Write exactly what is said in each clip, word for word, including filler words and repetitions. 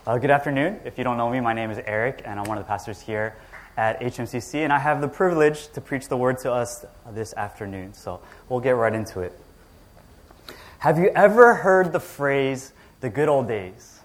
Uh, good afternoon. If you don't know me, my name is Eric, and I'm one of the pastors here at H M C C, and I have the privilege to preach the word to us this afternoon. So we'll get right into it. Have you ever heard the phrase, the good old days?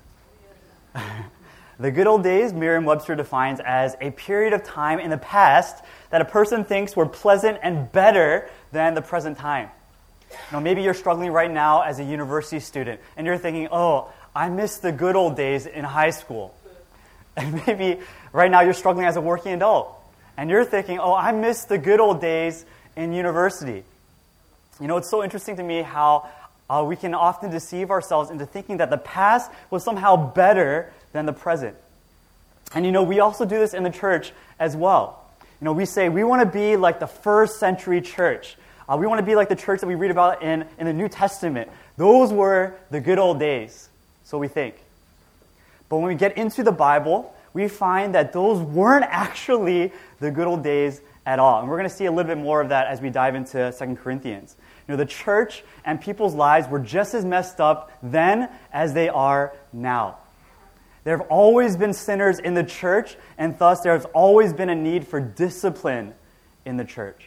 The good old days, Merriam-Webster defines as a period of time in the past that a person thinks were pleasant and better than the present time. You know, maybe you're struggling right now as a university student, and you're thinking, oh, I miss the good old days in high school. And maybe right now you're struggling as a working adult, and you're thinking, oh, I miss the good old days in university. You know, it's so interesting to me how uh, we can often deceive ourselves into thinking that the past was somehow better than the present. And you know, we also do this in the church as well. You know, we say we want to be like the first century church. Uh, we want to be like the church that we read about in, in the New Testament. Those were the good old days, so we think. But when we get into the Bible, we find that those weren't actually the good old days at all. And we're going to see a little bit more of that as we dive into Second Corinthians. You know, the church and people's lives were just as messed up then as they are now. There have always been sinners in the church, and thus there has always been a need for discipline in the church.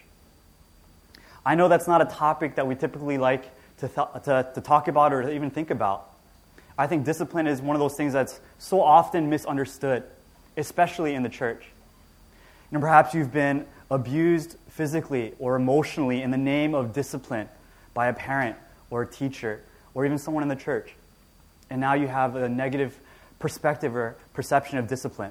I know that's not a topic that we typically like to, th- to, to talk about or to even think about. I think discipline is one of those things that's so often misunderstood, especially in the church. You know, perhaps you've been abused physically or emotionally in the name of discipline by a parent or a teacher or even someone in the church. And now you have a negative perspective or perception of discipline.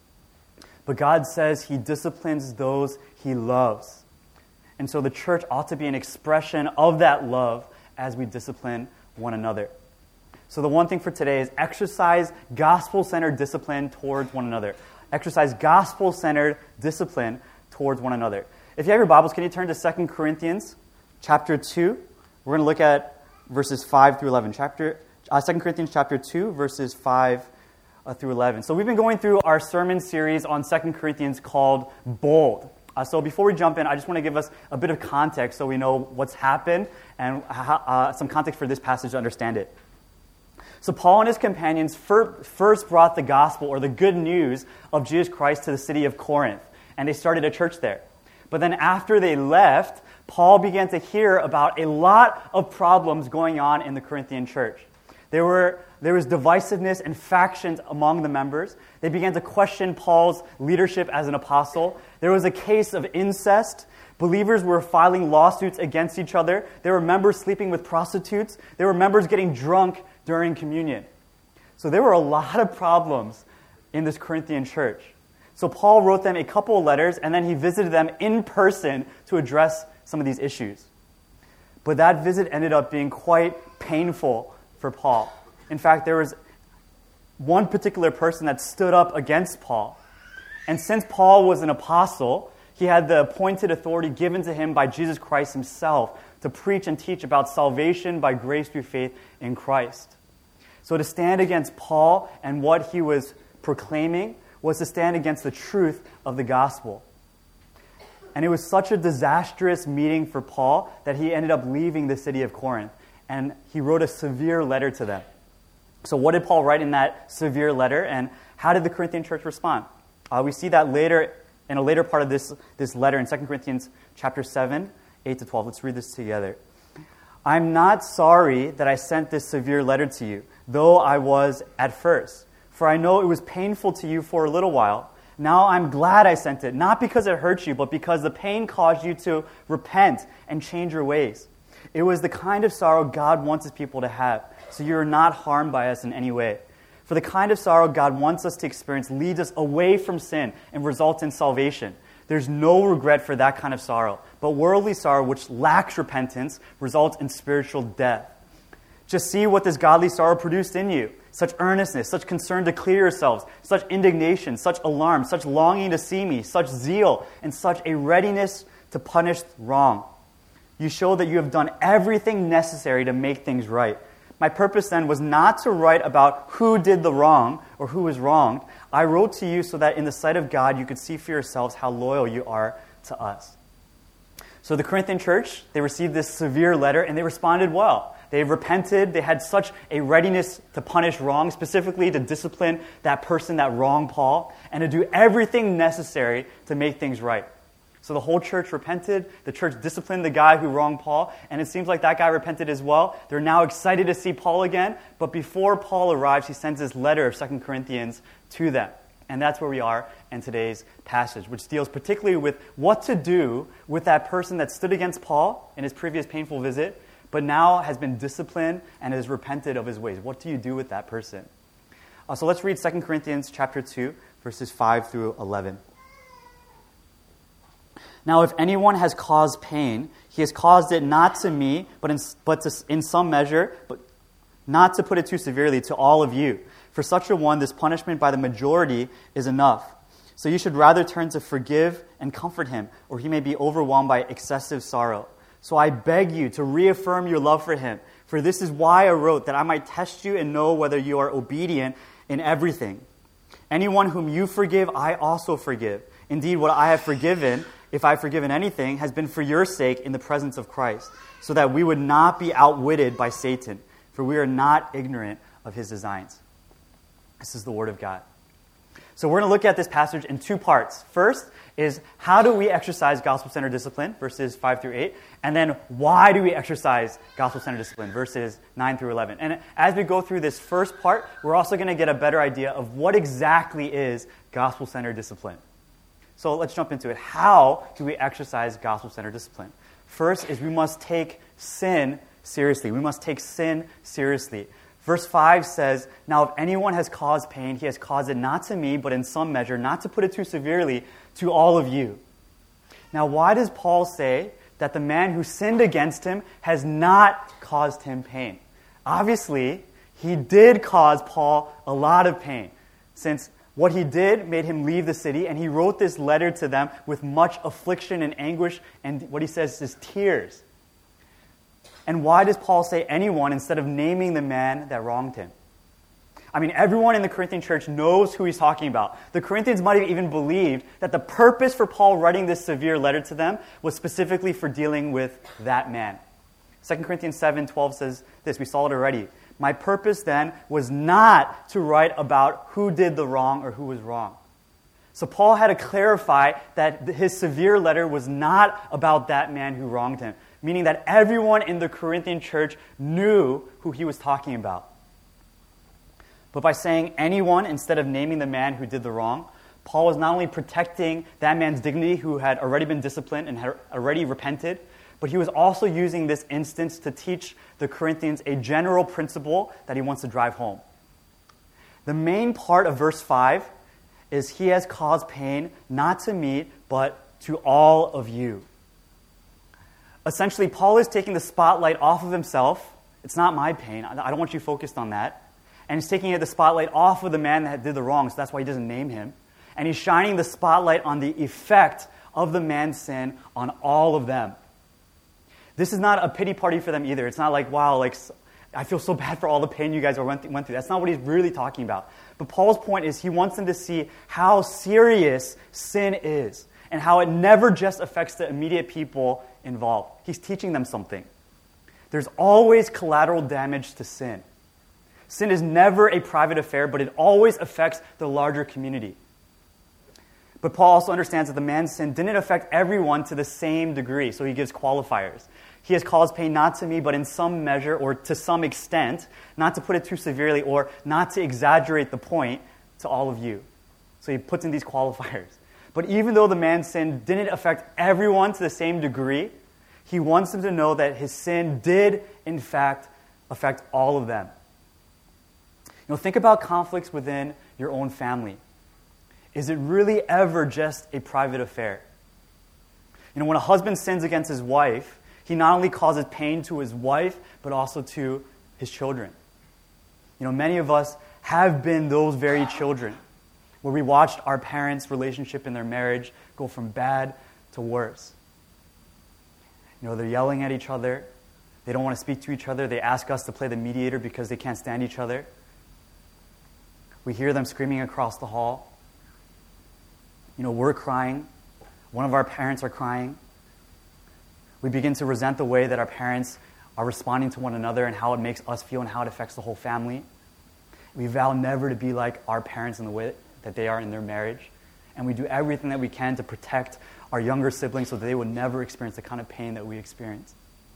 But God says He disciplines those He loves. And so the church ought to be an expression of that love as we discipline one another. So the one thing for today is exercise gospel-centered discipline towards one another. Exercise gospel-centered discipline towards one another. If you have your Bibles, can you turn to Second Corinthians chapter two? We're going to look at verses five through eleven. Chapter uh, Second Corinthians chapter two, verses five uh, through eleven. So we've been going through our sermon series on Second Corinthians called Bold. Uh, so before we jump in, I just want to give us a bit of context so we know what's happened and how, uh, some context for this passage to understand it. So Paul and his companions fir- first brought the gospel or the good news of Jesus Christ to the city of Corinth, and they started a church there. But then after they left, Paul began to hear about a lot of problems going on in the Corinthian church. There were there was divisiveness and factions among the members. They began to question Paul's leadership as an apostle. There was a case of incest. Believers were filing lawsuits against each other. There were members sleeping with prostitutes. There were members getting drunk during communion. So there were a lot of problems in this Corinthian church. So Paul wrote them a couple of letters, and then he visited them in person to address some of these issues. But that visit ended up being quite painful for Paul. In fact, there was one particular person that stood up against Paul. And since Paul was an apostle, he had the appointed authority given to him by Jesus Christ himself to preach and teach about salvation by grace through faith in Christ. So to stand against Paul and what he was proclaiming was to stand against the truth of the gospel. And it was such a disastrous meeting for Paul that he ended up leaving the city of Corinth. And he wrote a severe letter to them. So what did Paul write in that severe letter, and how did the Corinthian church respond? Uh, we see that later in a later part of this, this letter in Second Corinthians chapter seven, eight to twelve. Let's read this together. I'm not sorry that I sent this severe letter to you, though I was at first. For I know it was painful to you for a little while. Now I'm glad I sent it, not because it hurt you, but because the pain caused you to repent and change your ways. It was the kind of sorrow God wants His people to have, so you are not harmed by us in any way. For the kind of sorrow God wants us to experience leads us away from sin and results in salvation. There's no regret for that kind of sorrow, but worldly sorrow, which lacks repentance, results in spiritual death. Just see what this godly sorrow produced in you. Such earnestness, such concern to clear yourselves, such indignation, such alarm, such longing to see me, such zeal, and such a readiness to punish wrong. You show that you have done everything necessary to make things right. My purpose then was not to write about who did the wrong or who was wronged. I wrote to you so that in the sight of God you could see for yourselves how loyal you are to us. So the Corinthian church, they received this severe letter and they responded well. They repented. They had such a readiness to punish wrong, specifically to discipline that person that wronged Paul, and to do everything necessary to make things right. So the whole church repented. The church disciplined the guy who wronged Paul, and it seems like that guy repented as well. They're now excited to see Paul again, but before Paul arrives, he sends this letter of Second Corinthians to them. And that's where we are in today's passage, which deals particularly with what to do with that person that stood against Paul in his previous painful visit, but now has been disciplined and has repented of his ways. What do you do with that person? Uh, so let's read Second Corinthians chapter two, verses five through eleven. Now, if anyone has caused pain, he has caused it not to me, but in, but to, in some measure, but not to put it too severely, to all of you. For such a one, this punishment by the majority is enough. So you should rather turn to forgive and comfort him, or he may be overwhelmed by excessive sorrow. So I beg you to reaffirm your love for him. For this is why I wrote, that I might test you and know whether you are obedient in everything. Anyone whom you forgive, I also forgive. Indeed, what I have forgiven, if I have forgiven anything, has been for your sake in the presence of Christ, so that we would not be outwitted by Satan, for we are not ignorant of his designs. This is the Word of God. So we're going to look at this passage in two parts. First is, how do we exercise gospel-centered discipline, verses five through eight, and then why do we exercise gospel-centered discipline, verses nine through eleven. And as we go through this first part, we're also going to get a better idea of what exactly is gospel-centered discipline. So let's jump into it. How do we exercise gospel-centered discipline? First is we must take sin seriously. We must take sin seriously. Verse five says, now if anyone has caused pain, he has caused it not to me, but in some measure, not to put it too severely, to all of you. Now why does Paul say that the man who sinned against him has not caused him pain? Obviously, he did cause Paul a lot of pain, since what he did made him leave the city, and he wrote this letter to them with much affliction and anguish, and what he says is tears. And why does Paul say anyone instead of naming the man that wronged him? I mean, everyone in the Corinthian church knows who he's talking about. The Corinthians might have even believed that the purpose for Paul writing this severe letter to them was specifically for dealing with that man. Second Corinthians seven twelve says this, we saw it already. My purpose then was not to write about who did the wrong or who was wrong. So Paul had to clarify that his severe letter was not about that man who wronged him, meaning that everyone in the Corinthian church knew who he was talking about. But by saying anyone instead of naming the man who did the wrong, Paul was not only protecting that man's dignity who had already been disciplined and had already repented, but he was also using this instance to teach the Corinthians a general principle that he wants to drive home. The main part of verse five is he has caused pain not to me, but to all of you. Essentially, Paul is taking the spotlight off of himself. It's not my pain. I don't want you focused on that. And he's taking the spotlight off of the man that did the wrong, so that's why he doesn't name him. And he's shining the spotlight on the effect of the man's sin on all of them. This is not a pity party for them either. It's not like, wow, like I feel so bad for all the pain you guys went through. That's not what he's really talking about. But Paul's point is he wants them to see how serious sin is and how it never just affects the immediate people involved. He's teaching them something. There's always collateral damage to sin. Sin is never a private affair, but it always affects the larger community. But Paul also understands that the man's sin didn't affect everyone to the same degree, so he gives qualifiers. He has caused pain not to me, but in some measure or to some extent, not to put it too severely or not to exaggerate the point, to all of you. So he puts in these qualifiers. But even though the man's sin didn't affect everyone to the same degree, he wants them to know that his sin did, in fact, affect all of them. You know, think about conflicts within your own family. Is it really ever just a private affair? You know, when a husband sins against his wife, he not only causes pain to his wife, but also to his children. You know, many of us have been those very children, where we watched our parents' relationship in their marriage go from bad to worse. You know, they're yelling at each other. They don't want to speak to each other. They ask us to play the mediator because they can't stand each other. We hear them screaming across the hall. You know, we're crying. One of our parents are crying. We begin to resent the way that our parents are responding to one another and how it makes us feel and how it affects the whole family. We vow never to be like our parents in the way that they are in their marriage. And we do everything that we can to protect our younger siblings so that they would never experience the kind of pain that we experience.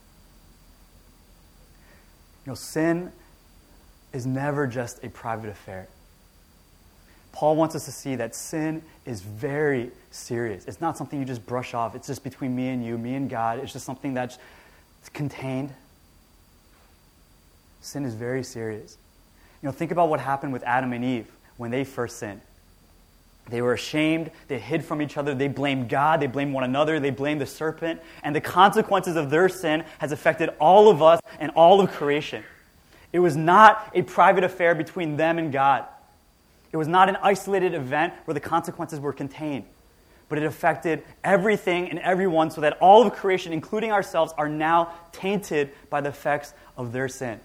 You know, sin is never just a private affair. Paul wants us to see that sin is very serious. It's not something you just brush off. It's just between me and you, me and God. It's just something that's contained. Sin is very serious. You know, think about what happened with Adam and Eve when they first sinned. They were ashamed. They hid from each other. They blamed God. They blamed one another. They blamed the serpent. And the consequences of their sin has affected all of us and all of creation. It was not a private affair between them and God. It was not an isolated event where the consequences were contained. But it affected everything and everyone so that all of creation, including ourselves, are now tainted by the effects of their sin.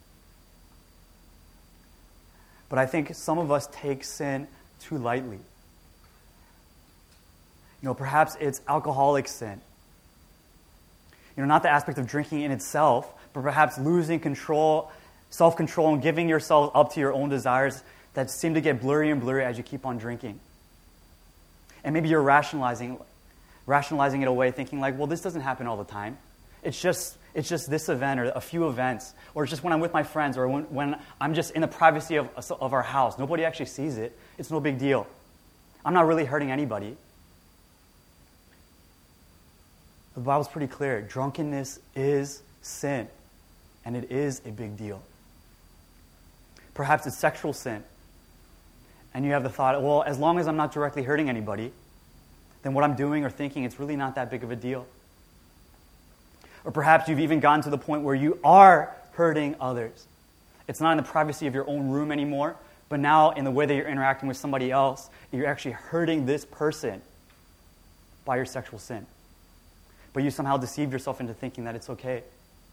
But I think some of us take sin too lightly. You know, perhaps it's alcoholic sin. You know, not the aspect of drinking in itself, but perhaps losing control, self-control, and giving yourself up to your own desires that seem to get blurry and blurry as you keep on drinking. And maybe you're rationalizing, rationalizing it away, thinking like, well, this doesn't happen all the time. It's just, it's just this event or a few events, or it's just when I'm with my friends, or when, when I'm just in the privacy of, of our house. Nobody actually sees it. It's no big deal. I'm not really hurting anybody. The Bible's pretty clear. Drunkenness is sin, and it is a big deal. Perhaps it's sexual sin. And you have the thought, well, as long as I'm not directly hurting anybody, then what I'm doing or thinking, it's really not that big of a deal. Or perhaps you've even gotten to the point where you are hurting others. It's not in the privacy of your own room anymore, but now in the way that you're interacting with somebody else, you're actually hurting this person by your sexual sin. But you somehow deceived yourself into thinking that it's okay.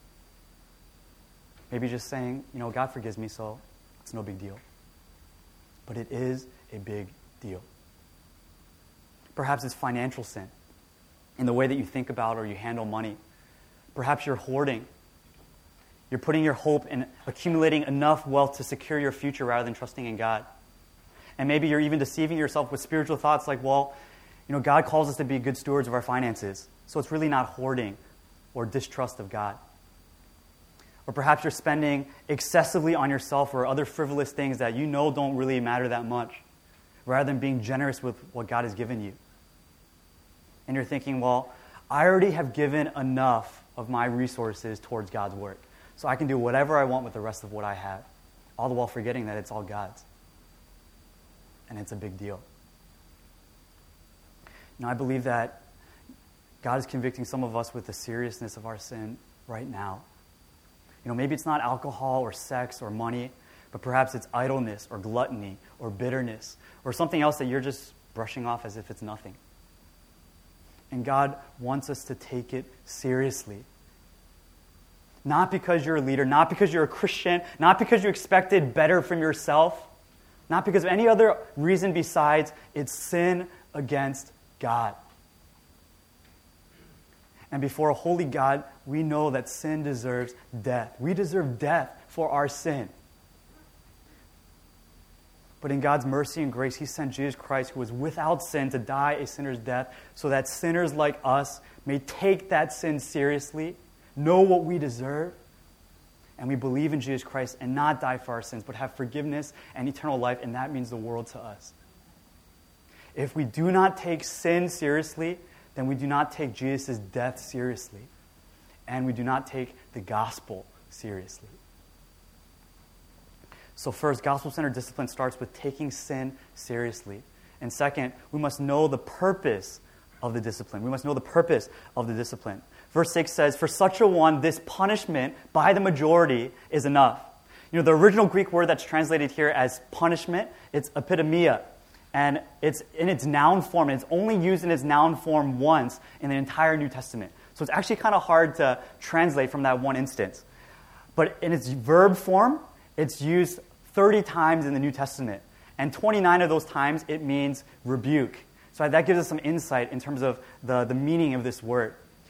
Maybe just saying, you know, God forgives me, so it's no big deal. But it is a big deal. Perhaps it's financial sin in the way that you think about or you handle money. Perhaps you're hoarding. You're putting your hope in accumulating enough wealth to secure your future rather than trusting in God. And maybe you're even deceiving yourself with spiritual thoughts like, well, you know, God calls us to be good stewards of our finances. So it's really not hoarding or distrust of God. Or perhaps you're spending excessively on yourself or other frivolous things that you know don't really matter that much, rather than being generous with what God has given you. And you're thinking, well, I already have given enough of my resources towards God's work, so I can do whatever I want with the rest of what I have, all the while forgetting that it's all God's. And it's a big deal. Now, I believe that God is convicting some of us with the seriousness of our sin right now. You know, maybe it's not alcohol or sex or money, but perhaps it's idleness or gluttony or bitterness or something else that you're just brushing off as if it's nothing. And God wants us to take it seriously. Not because you're a leader, not because you're a Christian, not because you expected better from yourself, not because of any other reason besides it's sin against God. And before a holy God, we know that sin deserves death. We deserve death for our sin. But in God's mercy and grace, He sent Jesus Christ, who was without sin, to die a sinner's death, so that sinners like us may take that sin seriously, know what we deserve, and we believe in Jesus Christ and not die for our sins, but have forgiveness and eternal life, and that means the world to us. If we do not take sin seriously, then we do not take Jesus' death seriously, and we do not take the gospel seriously. So first, gospel-centered discipline starts with taking sin seriously. And second, we must know the purpose of the discipline. We must know the purpose of the discipline. Verse six says, "For such a one, this punishment by the majority is enough." You know, the original Greek word that's translated here as punishment, it's epitomia. And it's in its noun form, and it's only used in its noun form once in the entire New Testament. So it's actually kind of hard to translate from that one instance. But in its verb form, it's used thirty times in the New Testament. And twenty-nine of those times, it means rebuke. So that gives us some insight in terms of the, the meaning of this word.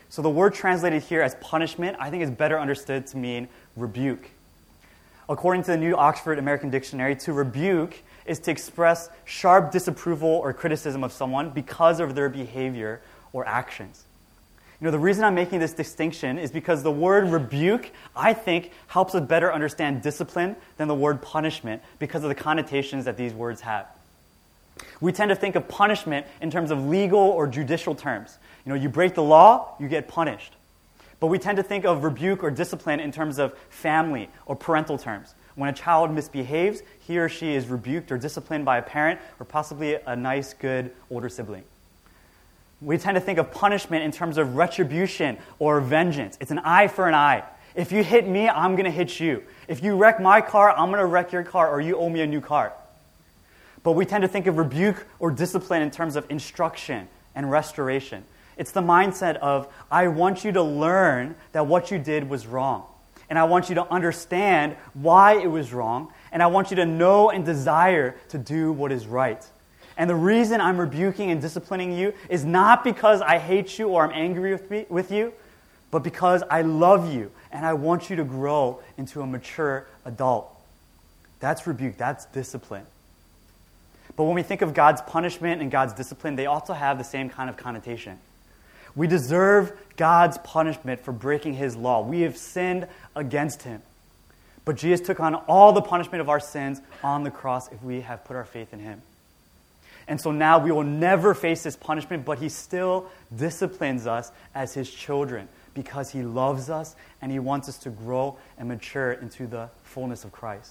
So the word translated here as punishment, I think is better understood to mean rebuke. According to the New Oxford American Dictionary, to rebuke is to express sharp disapproval or criticism of someone because of their behavior or actions. You know, the reason I'm making this distinction is because the word rebuke, I think, helps us better understand discipline than the word punishment because of the connotations that these words have. We tend to think of punishment in terms of legal or judicial terms. You know, you break the law, you get punished. But we tend to think of rebuke or discipline in terms of family or parental terms. When a child misbehaves, he or she is rebuked or disciplined by a parent or possibly a nice, good older sibling. We tend to think of punishment in terms of retribution or vengeance. It's an eye for an eye. If you hit me, I'm going to hit you. If you wreck my car, I'm going to wreck your car, or you owe me a new car. But we tend to think of rebuke or discipline in terms of instruction and restoration. It's the mindset of, I want you to learn that what you did was wrong. And I want you to understand why it was wrong. And I want you to know and desire to do what is right. And the reason I'm rebuking and disciplining you is not because I hate you or I'm angry with, me, with you, but because I love you and I want you to grow into a mature adult. That's rebuke. That's discipline. But when we think of God's punishment and God's discipline, they also have the same kind of connotation. We deserve God's punishment for breaking His law. We have sinned against Him. But Jesus took on all the punishment of our sins on the cross if we have put our faith in Him. And so now we will never face this punishment, but He still disciplines us as His children because He loves us and He wants us to grow and mature into the fullness of Christ.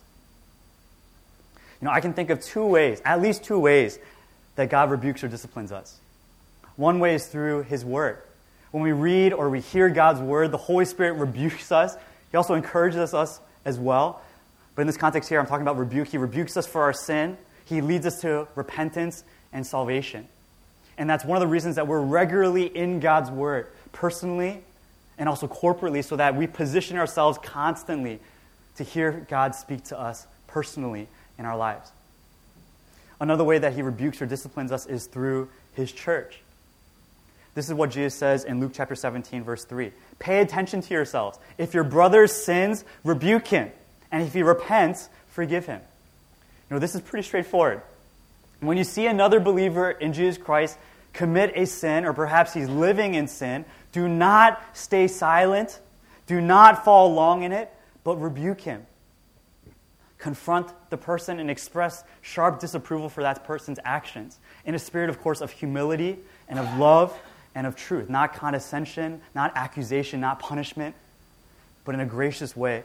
You know, I can think of two ways, at least two ways, that God rebukes or disciplines us. One way is through His Word. When we read or we hear God's Word, the Holy Spirit rebukes us. He also encourages us as well. But in this context here, I'm talking about rebuke. He rebukes us for our sin. He leads us to repentance and salvation. And that's one of the reasons that we're regularly in God's Word, personally and also corporately, so that we position ourselves constantly to hear God speak to us personally in our lives. Another way that He rebukes or disciplines us is through His church. This is what Jesus says in Luke chapter seventeen, verse three. Pay attention to yourselves. If your brother sins, rebuke him. And if he repents, forgive him. You know, this is pretty straightforward. When you see another believer in Jesus Christ commit a sin, or perhaps he's living in sin, do not stay silent. Do not follow along in it, but rebuke him. Confront the person and express sharp disapproval for that person's actions in a spirit, of course, of humility and of love and of truth. Not condescension, not accusation, not punishment, but in a gracious way.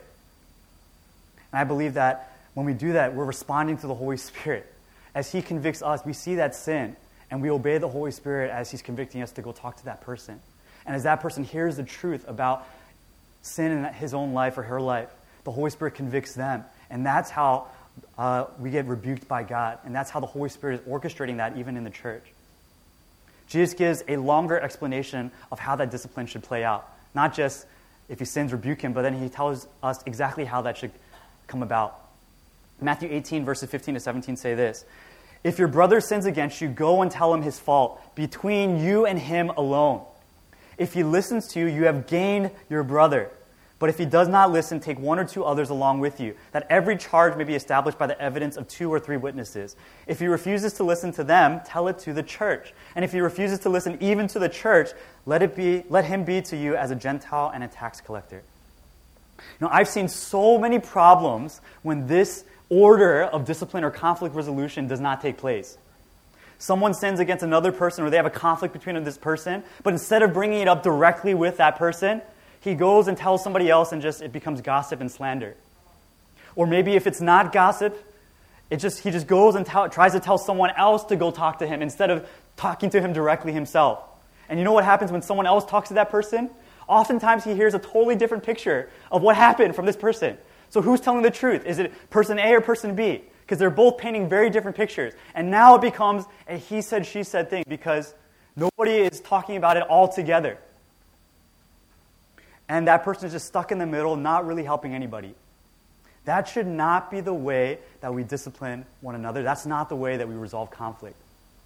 And I believe that when we do that, we're responding to the Holy Spirit. As He convicts us, we see that sin, and we obey the Holy Spirit as He's convicting us to go talk to that person. And as that person hears the truth about sin in his own life or her life, the Holy Spirit convicts them. And that's how uh, we get rebuked by God. And that's how the Holy Spirit is orchestrating that even in the church. Jesus gives a longer explanation of how that discipline should play out. Not just if he sins, rebuke him, but then He tells us exactly how that should come about. Matthew eighteen, verses fifteen to seventeen say this. If your brother sins against you, go and tell him his fault between you and him alone. If he listens to you, you have gained your brother. But if he does not listen, take one or two others along with you, that every charge may be established by the evidence of two or three witnesses. If he refuses to listen to them, tell it to the church. And if he refuses to listen even to the church, let it be, let him be to you as a Gentile and a tax collector. You know, I've seen so many problems when this order of discipline or conflict resolution does not take place. Someone sins against another person, or they have a conflict between this person, but instead of bringing it up directly with that person, he goes and tells somebody else, and just it becomes gossip and slander. Or maybe if it's not gossip, it just he just goes and tell, tries to tell someone else to go talk to him instead of talking to him directly himself. And you know what happens when someone else talks to that person? Oftentimes he hears a totally different picture of what happened from this person. So who's telling the truth? Is it person A or person B? Because they're both painting very different pictures. And now it becomes a he said, she said thing because nobody is talking about it all together. And that person is just stuck in the middle, not really helping anybody. That should not be the way that we discipline one another. That's not the way that we resolve conflict.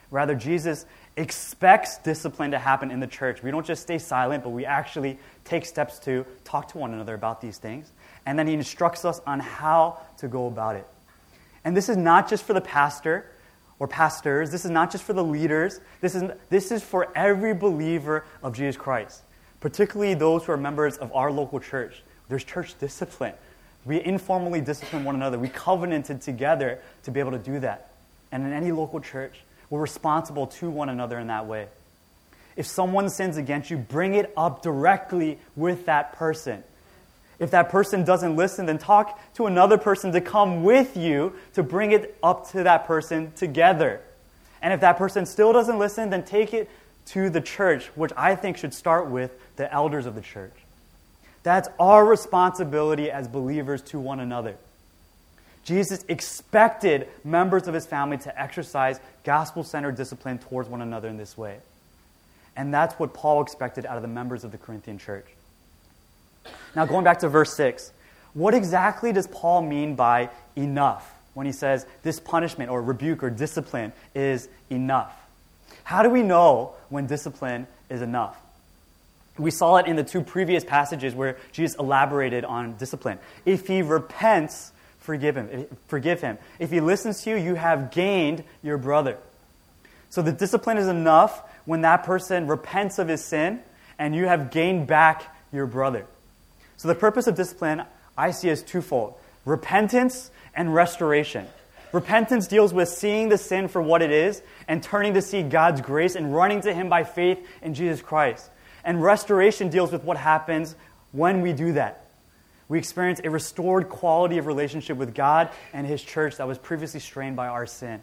Rather, Jesus expects discipline to happen in the church. We don't just stay silent, but we actually take steps to talk to one another about these things. And then he instructs us on how to go about it. And this is not just for the pastor or pastors. This is not just for the leaders. This is, this is for every believer of Jesus Christ, particularly those who are members of our local church. There's church discipline. We informally discipline one another. We covenanted together to be able to do that. And in any local church, we're responsible to one another in that way. If someone sins against you, bring it up directly with that person. If that person doesn't listen, then talk to another person to come with you to bring it up to that person together. And if that person still doesn't listen, then take it to the church, which I think should start with the elders of the church. That's our responsibility as believers to one another. Jesus expected members of his family to exercise gospel-centered discipline towards one another in this way. And that's what Paul expected out of the members of the Corinthian church. Now, going back to verse six, what exactly does Paul mean by enough when he says this punishment or rebuke or discipline is enough? How do we know when discipline is enough? We saw it in the two previous passages where Jesus elaborated on discipline. If he repents, forgive him. Forgive him. If he listens to you, you have gained your brother. So the discipline is enough when that person repents of his sin and you have gained back your brother. So the purpose of discipline I see as twofold: repentance and restoration. Repentance deals with seeing the sin for what it is and turning to see God's grace and running to him by faith in Jesus Christ. And restoration deals with what happens when we do that. We experience a restored quality of relationship with God and his church that was previously strained by our sin.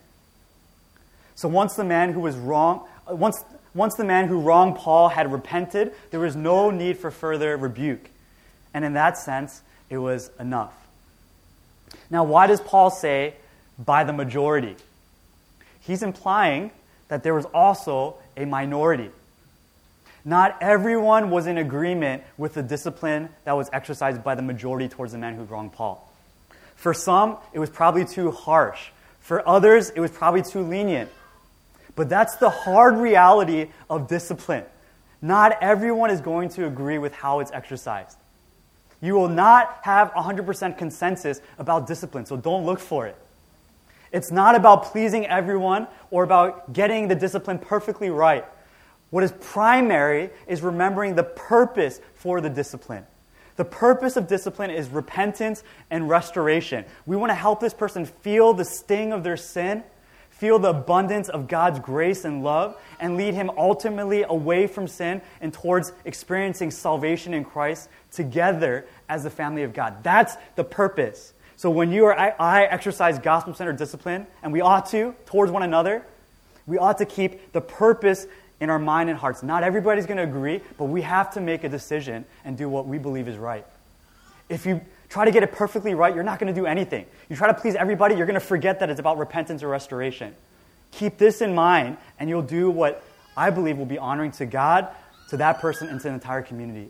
So once the man who was wrong, once, once the man who wronged Paul had repented, there was no need for further rebuke. And in that sense, it was enough. Now, why does Paul say by the majority? He's implying that there was also a minority. Not everyone was in agreement with the discipline that was exercised by the majority towards the man who wronged Paul. For some, it was probably too harsh. For others, it was probably too lenient. But that's the hard reality of discipline. Not everyone is going to agree with how it's exercised. You will not have one hundred percent consensus about discipline, so don't look for it. It's not about pleasing everyone or about getting the discipline perfectly right. What is primary is remembering the purpose for the discipline. The purpose of discipline is repentance and restoration. We want to help this person feel the sting of their sin, feel the abundance of God's grace and love, and lead him ultimately away from sin and towards experiencing salvation in Christ together as the family of God. That's the purpose. So when you or I, I exercise gospel-centered discipline, and we ought to, towards one another, we ought to keep the purpose in our mind and hearts. Not everybody's going to agree, but we have to make a decision and do what we believe is right. If you try to get it perfectly right, you're not going to do anything. You try to please everybody, you're going to forget that it's about repentance or restoration. Keep this in mind, and you'll do what I believe will be honoring to God, to that person, and to the entire community.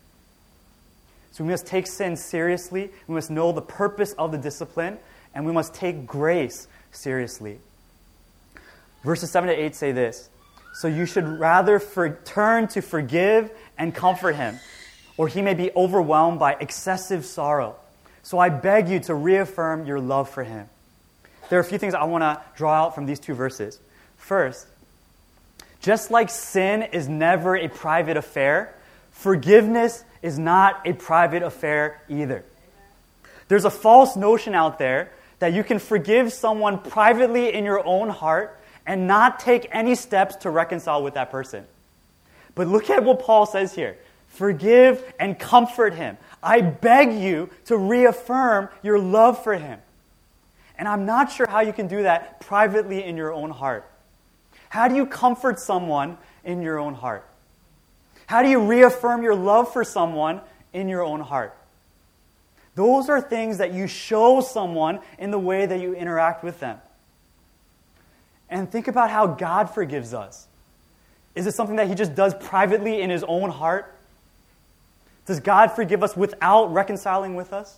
So we must take sin seriously. We must know the purpose of the discipline, and we must take grace seriously. Verses seven to eight say this: so you should rather for, turn to forgive and comfort him, or he may be overwhelmed by excessive sorrow. So I beg you to reaffirm your love for him. There are a few things I want to draw out from these two verses. First, just like sin is never a private affair, forgiveness is not a private affair either. There's a false notion out there that you can forgive someone privately in your own heart and not take any steps to reconcile with that person. But look at what Paul says here. Forgive and comfort him. I beg you to reaffirm your love for him. And I'm not sure how you can do that privately in your own heart. How do you comfort someone in your own heart? How do you reaffirm your love for someone in your own heart? Those are things that you show someone in the way that you interact with them. And think about how God forgives us. Is it something that he just does privately in his own heart? Does God forgive us without reconciling with us?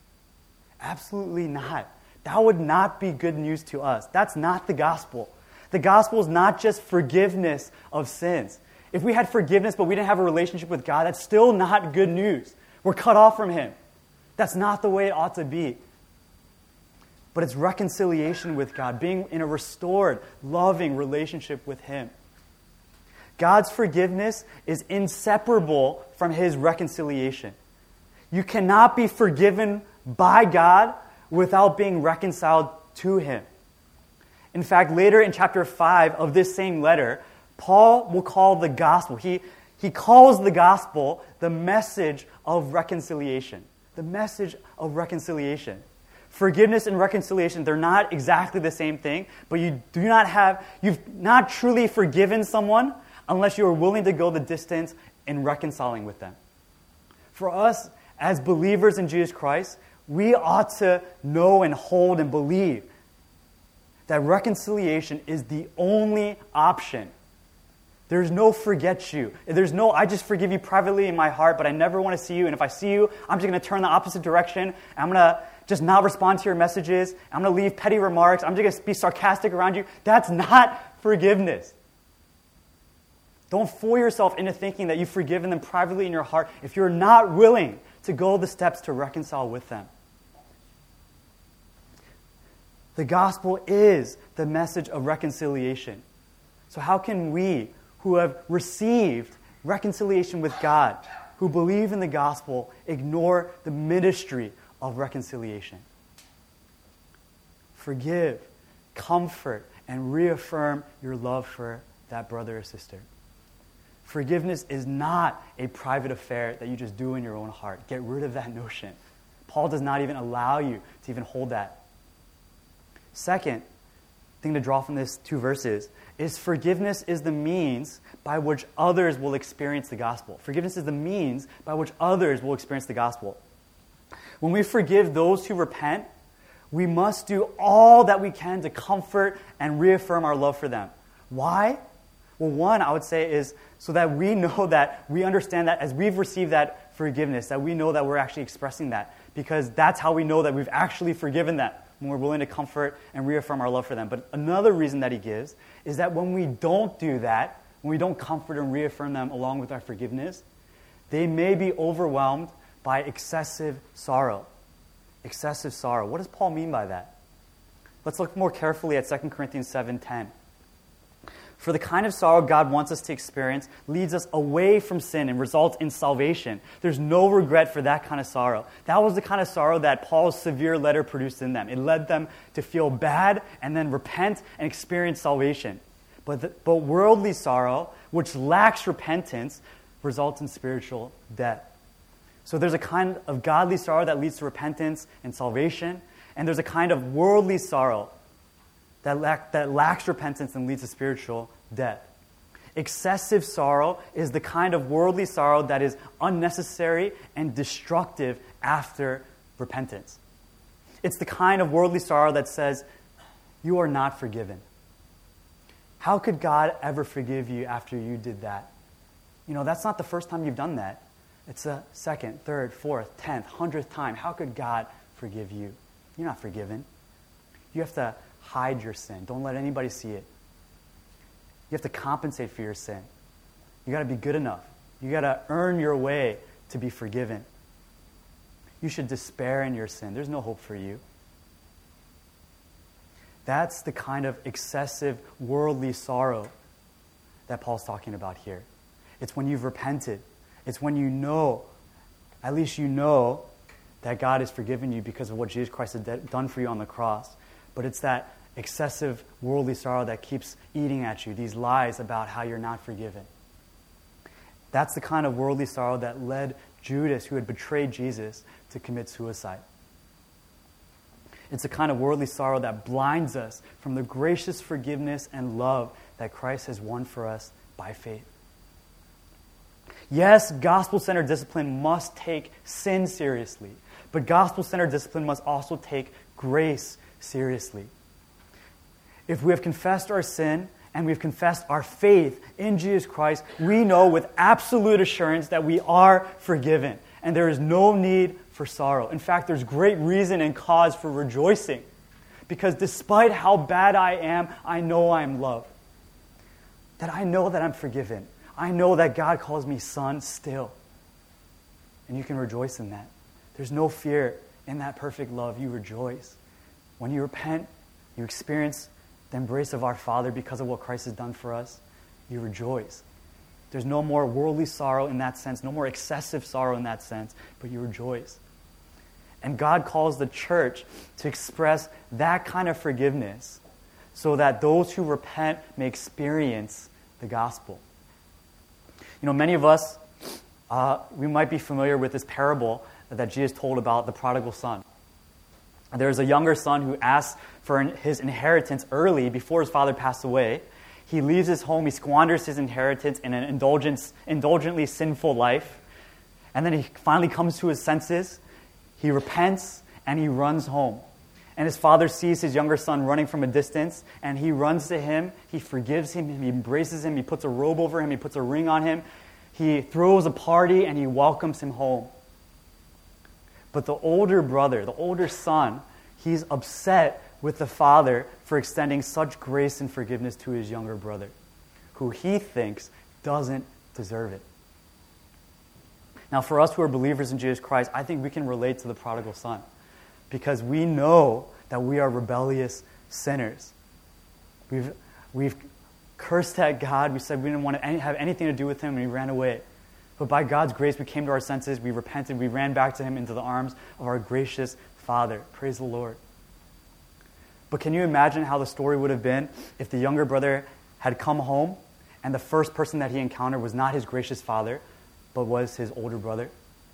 Absolutely not. That would not be good news to us. That's not the gospel. The gospel is not just forgiveness of sins. If we had forgiveness but we didn't have a relationship with God, that's still not good news. We're cut off from Him. That's not the way it ought to be. But it's reconciliation with God, being in a restored, loving relationship with Him. God's forgiveness is inseparable from His reconciliation. You cannot be forgiven by God without being reconciled to Him. In fact, later in chapter five of this same letter, Paul will call the gospel, he, he calls the gospel the message of reconciliation. The message of reconciliation. Forgiveness and reconciliation, they're not exactly the same thing, but you do not have, you've not truly forgiven someone unless you are willing to go the distance in reconciling with them. For us, as believers in Jesus Christ, we ought to know and hold and believe that reconciliation is the only option. There's no forget you. There's no, I just forgive you privately in my heart, but I never want to see you. And if I see you, I'm just going to turn the opposite direction. I'm going to just not respond to your messages. I'm going to leave petty remarks. I'm just going to be sarcastic around you. That's not forgiveness. Don't fool yourself into thinking that you've forgiven them privately in your heart if you're not willing to go the steps to reconcile with them. The gospel is the message of reconciliation. So how can we, who have received reconciliation with God, who believe in the gospel, ignore the ministry of reconciliation? Forgive, comfort, and reaffirm your love for that brother or sister. Forgiveness is not a private affair that you just do in your own heart. Get rid of that notion. Paul does not even allow you to even hold that. Second thing to draw from these two verses is forgiveness is the means by which others will experience the gospel. Forgiveness is the means by which others will experience the gospel. When we forgive those who repent, we must do all that we can to comfort and reaffirm our love for them. Why? Well, one, I would say, is so that we know that we understand that as we've received that forgiveness, that we know that we're actually expressing that, because that's how we know that we've actually forgiven them, when we're willing to comfort and reaffirm our love for them. But another reason that he gives is that when we don't do that, when we don't comfort and reaffirm them along with our forgiveness, they may be overwhelmed by excessive sorrow. Excessive sorrow. What does Paul mean by that? Let's look more carefully at Second Corinthians seven ten. For the kind of sorrow God wants us to experience leads us away from sin and results in salvation. There's no regret for that kind of sorrow. That was the kind of sorrow that Paul's severe letter produced in them. It led them to feel bad and then repent and experience salvation. But, the, but worldly sorrow, which lacks repentance, results in spiritual death. So there's a kind of godly sorrow that leads to repentance and salvation, and there's a kind of worldly sorrow that, lack, that lacks repentance and leads to spiritual death. Excessive sorrow is the kind of worldly sorrow that is unnecessary and destructive after repentance. It's the kind of worldly sorrow that says, you are not forgiven. How could God ever forgive you after you did that? You know, that's not the first time you've done that. It's the second, third, fourth, tenth, hundredth time. How could God forgive you? You're not forgiven. You have to hide your sin. Don't let anybody see it. You have to compensate for your sin. You got to be good enough. You got to earn your way to be forgiven. You should despair in your sin. There's no hope for you. That's the kind of excessive worldly sorrow that Paul's talking about here. It's when you've repented. It's when you know, at least you know, that God has forgiven you because of what Jesus Christ has done for you on the cross. But it's that excessive worldly sorrow that keeps eating at you, these lies about how you're not forgiven. That's the kind of worldly sorrow that led Judas, who had betrayed Jesus, to commit suicide. It's the kind of worldly sorrow that blinds us from the gracious forgiveness and love that Christ has won for us by faith. Yes, gospel-centered discipline must take sin seriously, but gospel-centered discipline must also take grace seriously. If we have confessed our sin and we've confessed our faith in Jesus Christ, we know with absolute assurance that we are forgiven, and there is no need for sorrow. In fact, there's great reason and cause for rejoicing, because despite how bad I am, I know I'm loved. That I know that I'm forgiven. I know that God calls me son still. And you can rejoice in that. There's no fear in that perfect love. You rejoice. When you repent, you experience the embrace of our Father because of what Christ has done for us. You rejoice. There's no more worldly sorrow in that sense, no more excessive sorrow in that sense, but you rejoice. And God calls the church to express that kind of forgiveness so that those who repent may experience the gospel. You know, many of us, uh, we might be familiar with this parable that Jesus told about the prodigal son. There's a younger son who asks for his inheritance early before his father passed away. He leaves his home, he squanders his inheritance in an indulgence, indulgently sinful life. And then he finally comes to his senses. He repents and he runs home. And his father sees his younger son running from a distance, and he runs to him, he forgives him, he embraces him, he puts a robe over him, he puts a ring on him, he throws a party, and he welcomes him home. But the older brother, the older son, he's upset with the father for extending such grace and forgiveness to his younger brother, who he thinks doesn't deserve it. Now, for us who are believers in Jesus Christ, I think we can relate to the prodigal son because we know that we are rebellious sinners. We've, we've cursed at God. We said we didn't want to any, have anything to do with him, and we ran away. But by God's grace, we came to our senses, we repented, we ran back to him into the arms of our gracious Father. Praise the Lord. But can you imagine how the story would have been if the younger brother had come home and the first person that he encountered was not his gracious father, but was his older brother?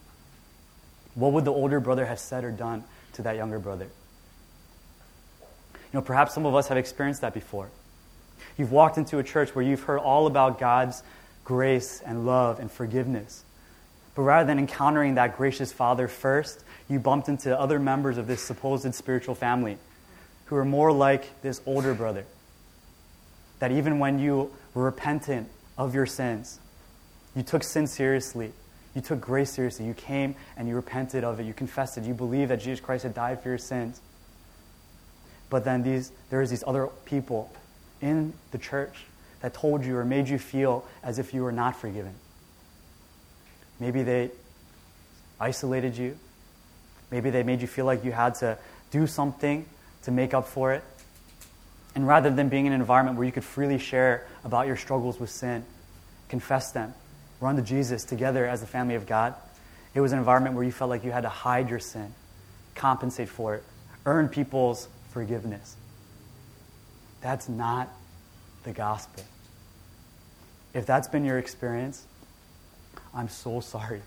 What would the older brother have said or done to that younger brother? You know, perhaps some of us have experienced that before. You've walked into a church where you've heard all about God's grace and love and forgiveness. But rather than encountering that gracious Father first, you bumped into other members of this supposed spiritual family who are more like this older brother. That even when you were repentant of your sins, you took sin seriously, you took grace seriously, you came and you repented of it, you confessed it, you believed that Jesus Christ had died for your sins. But then these there's these other people in the church that told you or made you feel as if you were not forgiven. Maybe they isolated you. Maybe they made you feel like you had to do something to make up for it. And rather than being in an environment where you could freely share about your struggles with sin, confess them, run to Jesus together as the family of God, it was an environment where you felt like you had to hide your sin, compensate for it, earn people's forgiveness. That's not the gospel. If that's been your experience, I'm so sorry.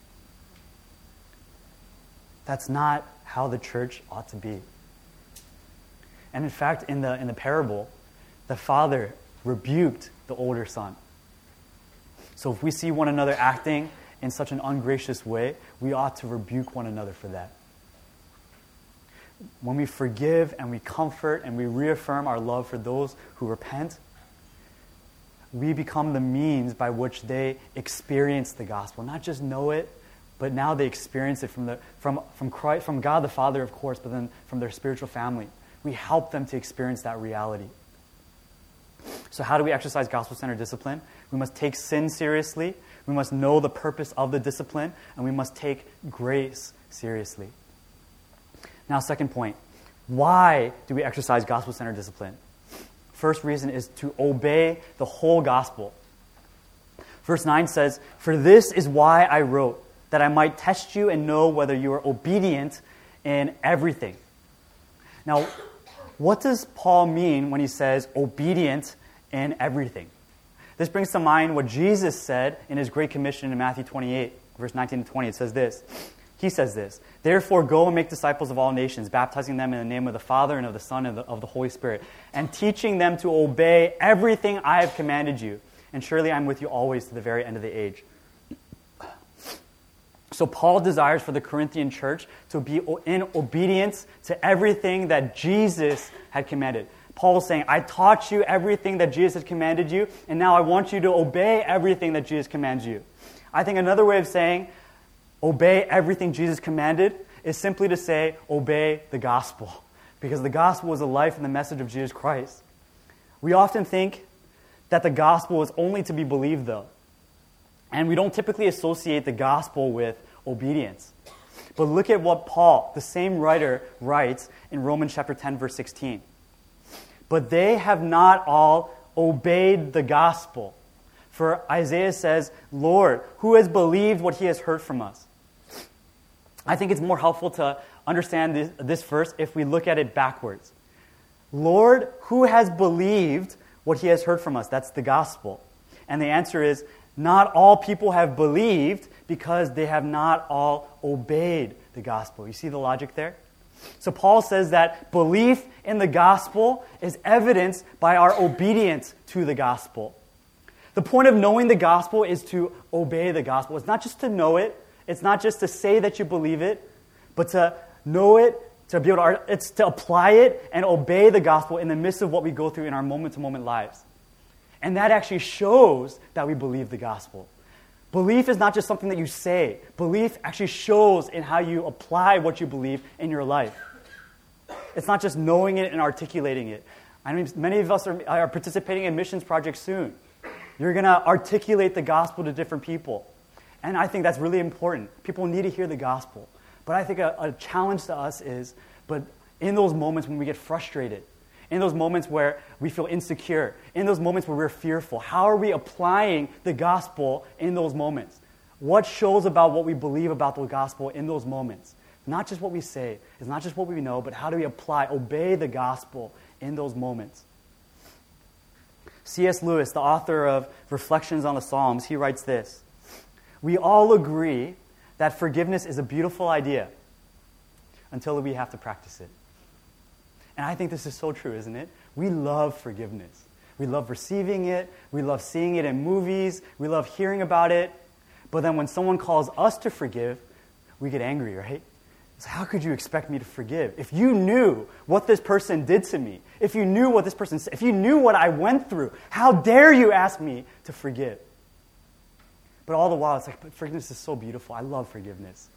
That's not how the church ought to be. And in fact, in the in the parable, the father rebuked the older son. So if we see one another acting in such an ungracious way, we ought to rebuke one another for that. When we forgive and we comfort and we reaffirm our love for those who repent, we become the means by which they experience the gospel. Not just know it, but now they experience it from the from from Christ, from God the Father, of course, but then from their spiritual family. We help them to experience that reality. So how do we exercise gospel-centered discipline? We must take sin seriously. We must know the purpose of the discipline, and we must take grace seriously. Now, second point, why do we exercise gospel-centered discipline? First reason is to obey the whole gospel. Verse nine says, "For this is why I wrote, that I might test you and know whether you are obedient in everything." Now, what does Paul mean when he says obedient in everything? This brings to mind what Jesus said in his Great Commission in Matthew twenty-eight, verse nineteen to twenty. It says this. He says this, "Therefore go and make disciples of all nations, baptizing them in the name of the Father and of the Son and of the, of the Holy Spirit, and teaching them to obey everything I have commanded you. And surely I am with you always to the very end of the age." So Paul desires for the Corinthian church to be in obedience to everything that Jesus had commanded. Paul is saying, I taught you everything that Jesus has commanded you, and now I want you to obey everything that Jesus commands you. I think another way of saying obey everything Jesus commanded is simply to say obey the gospel. because the gospel is the life and the message of Jesus Christ. We often think that the gospel is only to be believed, though. And we don't typically associate the gospel with obedience. But look at what Paul, the same writer, writes in Romans chapter ten, verse sixteen. But they have not all obeyed the gospel. For Isaiah says, Lord, who has believed what he has heard from us? I think it's more helpful to understand this, this verse if we look at it backwards. Lord, who has believed what he has heard from us? That's the gospel. And the answer is, not all people have believed because they have not all obeyed the gospel. You see the logic there? So Paul says that belief in the gospel is evidenced by our obedience to the gospel. The point of knowing the gospel is to obey the gospel. It's not just to know it. It's not just to say that you believe it, but to know it, to be able to, it's to apply it and obey the gospel in the midst of what we go through in our moment-to-moment lives. And that actually shows that we believe the gospel. Belief is not just something that you say. Belief actually shows in how you apply what you believe in your life. It's not just knowing it and articulating it. I mean, many of us are, are participating in missions projects soon. You're going to articulate the gospel to different people. And I think that's really important. People need to hear the gospel. But I think a, a challenge to us is, but in those moments when we get frustrated, in those moments where we feel insecure, in those moments where we're fearful, how are we applying the gospel in those moments? What shows about what we believe about the gospel in those moments? Not just what we say, it's not just what we know, but how do we apply, obey the gospel in those moments? C S Lewis, the author of Reflections on the Psalms, he writes this: we all agree that forgiveness is a beautiful idea until we have to practice it. And I think this is so true, isn't it? We love forgiveness. We love receiving it. We love seeing it in movies. We love hearing about it. But then when someone calls us to forgive, we get angry, right? It's how could you expect me to forgive? If you knew what this person did to me, if you knew what this person said, if you knew what I went through, how dare you ask me to forgive? But all the while, it's like, but forgiveness is so beautiful. I love forgiveness.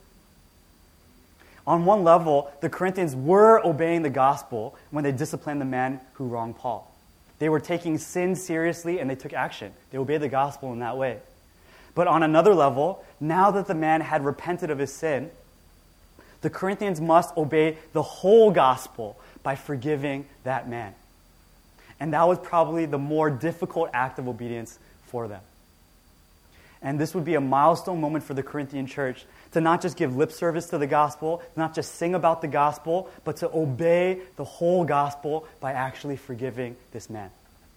On one level, the Corinthians were obeying the gospel when they disciplined the man who wronged Paul. They were taking sin seriously and they took action. They obeyed the gospel in that way. But on another level, now that the man had repented of his sin, the Corinthians must obey the whole gospel by forgiving that man. And that was probably the more difficult act of obedience for them. And this would be a milestone moment for the Corinthian church to not just give lip service to the gospel, to not just sing about the gospel, but to obey the whole gospel by actually forgiving this man.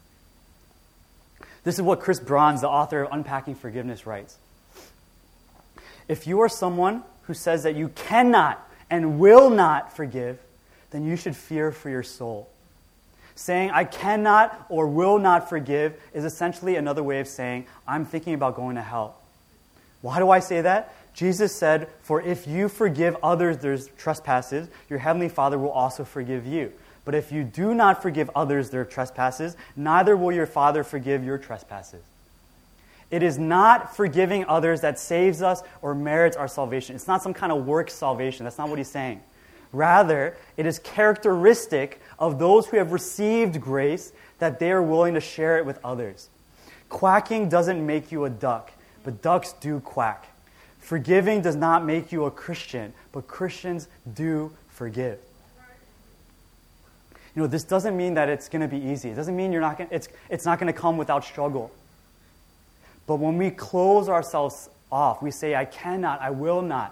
This is what Chris Bronze, the author of Unpacking Forgiveness, writes. If you are someone who says that you cannot and will not forgive, then you should fear for your soul. Saying, I cannot or will not forgive is essentially another way of saying, I'm thinking about going to hell. Why do I say that? Jesus said, for if you forgive others their trespasses, your heavenly Father will also forgive you. But if you do not forgive others their trespasses, neither will your Father forgive your trespasses. It is not forgiving others that saves us or merits our salvation. It's not some kind of work salvation. That's not what he's saying. Rather, it is characteristic of those who have received grace that they are willing to share it with others. Quacking doesn't make you a duck, but ducks do quack. Forgiving does not make you a Christian, but Christians do forgive. You know, this doesn't mean that it's going to be easy. It doesn't mean you're not going. It's it's not going to come without struggle. But when we close ourselves off, we say, "I cannot, I will not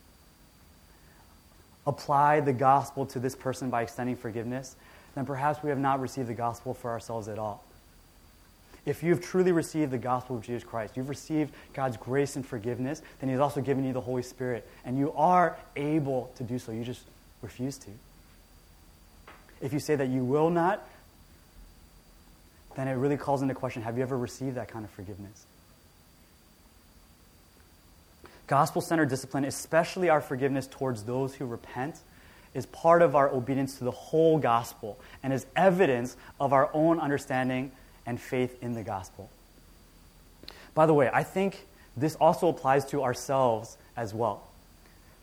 apply the gospel to this person by extending forgiveness," then perhaps we have not received the gospel for ourselves at all. If you've truly received the gospel of Jesus Christ, you've received God's grace and forgiveness, then He's also given you the Holy Spirit. And you are able to do so. You just refuse to. If you say that you will not, then it really calls into question, have you ever received that kind of forgiveness? Gospel-centered discipline, especially our forgiveness towards those who repent, is part of our obedience to the whole gospel and is evidence of our own understanding and faith in the gospel. By the way, I think this also applies to ourselves as well.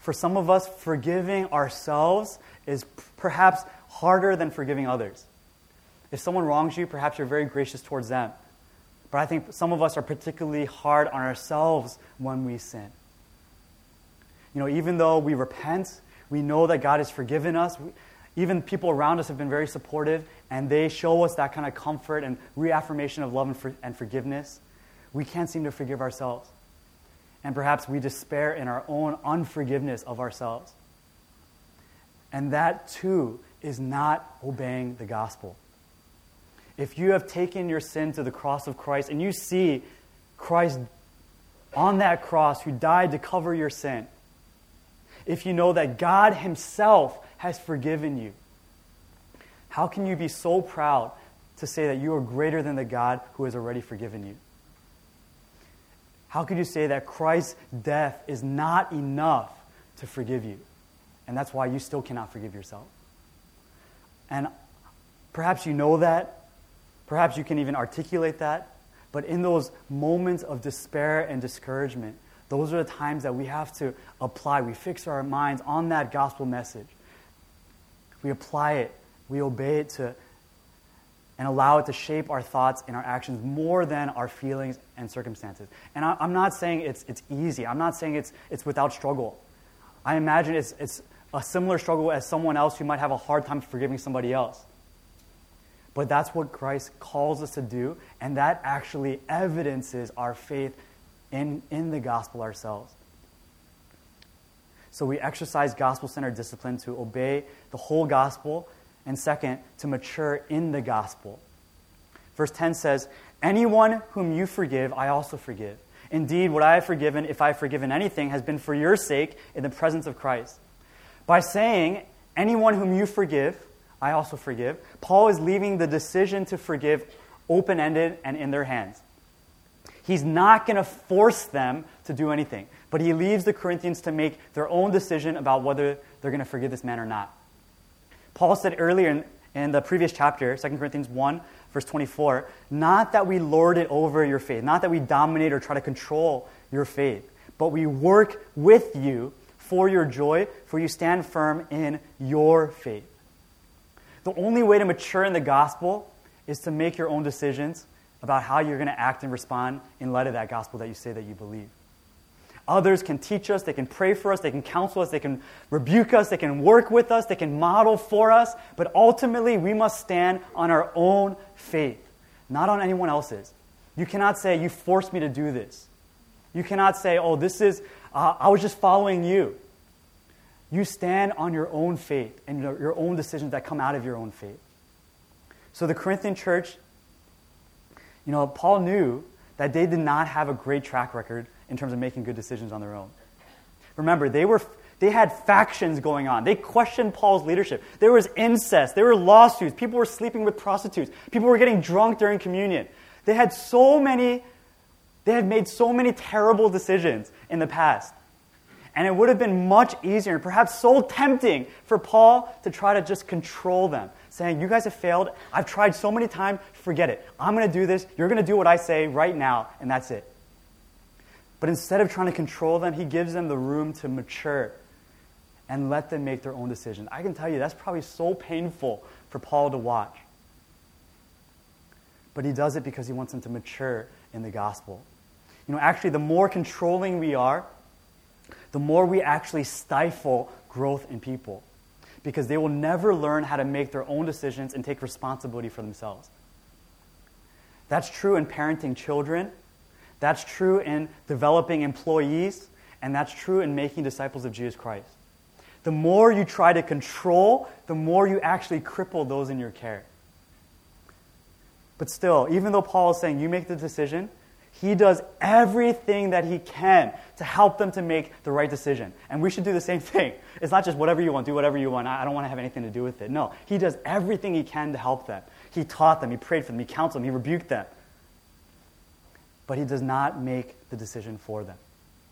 for some of us, forgiving ourselves is perhaps harder than forgiving others. If someone wrongs you, perhaps you're very gracious towards them. But I think some of us are particularly hard on ourselves when we sin. You know, even though we repent, we know that God has forgiven us. We, even people around us have been very supportive, and they show us that kind of comfort and reaffirmation of love and, for, and forgiveness. We can't seem to forgive ourselves. And perhaps we despair in our own unforgiveness of ourselves. And that, too, is not obeying the gospel. If you have taken your sin to the cross of Christ and you see Christ on that cross who died to cover your sin, if you know that God himself has forgiven you, how can you be so proud to say that you are greater than the God who has already forgiven you? How could you say that Christ's death is not enough to forgive you? And that's why you still cannot forgive yourself. And perhaps you know that. Perhaps you can even articulate that. But in those moments of despair and discouragement, those are the times that we have to apply. We fix our minds on that gospel message. We apply it. We obey it to, and allow it to shape our thoughts and our actions more than our feelings and circumstances. And I, I'm not saying it's it's easy. I'm not saying it's it's without struggle. I imagine it's it's a similar struggle as someone else who might have a hard time forgiving somebody else. But that's what Christ calls us to do, and that actually evidences our faith in, in the gospel ourselves. So we exercise gospel-centered discipline to obey the whole gospel, and second, to mature in the gospel. Verse ten says, "Anyone whom you forgive, I also forgive. Indeed, what I have forgiven, if I have forgiven anything, has been for your sake in the presence of Christ." By saying, "Anyone whom you forgive, I also forgive," Paul is leaving the decision to forgive open-ended and in their hands. He's not going to force them to do anything, but he leaves the Corinthians to make their own decision about whether they're going to forgive this man or not. Paul said earlier in, in the previous chapter, Second Corinthians one, verse twenty-four, "Not that we lord it over your faith, not that we dominate or try to control your faith, but we work with you for your joy, for you stand firm in your faith." The only way to mature in the gospel is to make your own decisions about how you're going to act and respond in light of that gospel that you say that you believe. Others can teach us, they can pray for us, they can counsel us, they can rebuke us, they can work with us, they can model for us, but ultimately we must stand on our own faith, not on anyone else's. You cannot say, "You forced me to do this." You cannot say, "Oh, this is, uh, I was just following you." You stand on your own faith and your own decisions that come out of your own faith. So the Corinthian church, you know, Paul knew that they did not have a great track record in terms of making good decisions on their own. Remember, they were they had factions going on. They questioned Paul's leadership. There was incest. There were lawsuits. People were sleeping with prostitutes. People were getting drunk during communion. They had so many, they had made so many terrible decisions in the past. And it would have been much easier and perhaps so tempting for Paul to try to just control them, saying, "You guys have failed. I've tried so many times. Forget it. I'm going to do this. You're going to do what I say right now, and that's it." But instead of trying to control them, he gives them the room to mature and let them make their own decisions. I can tell you that's probably so painful for Paul to watch. But he does it because he wants them to mature in the gospel. You know, actually, the more controlling we are, the more we actually stifle growth in people, because they will never learn how to make their own decisions and take responsibility for themselves. That's true in parenting children, that's true in developing employees, and that's true in making disciples of Jesus Christ. The more you try to control, the more you actually cripple those in your care. But still, even though Paul is saying you make the decision, he does everything that he can to help them to make the right decision. And we should do the same thing. It's not just whatever you want, do whatever you want. I don't want to have anything to do with it. No, he does everything he can to help them. He taught them, he prayed for them, he counseled them, he rebuked them. But he does not make the decision for them.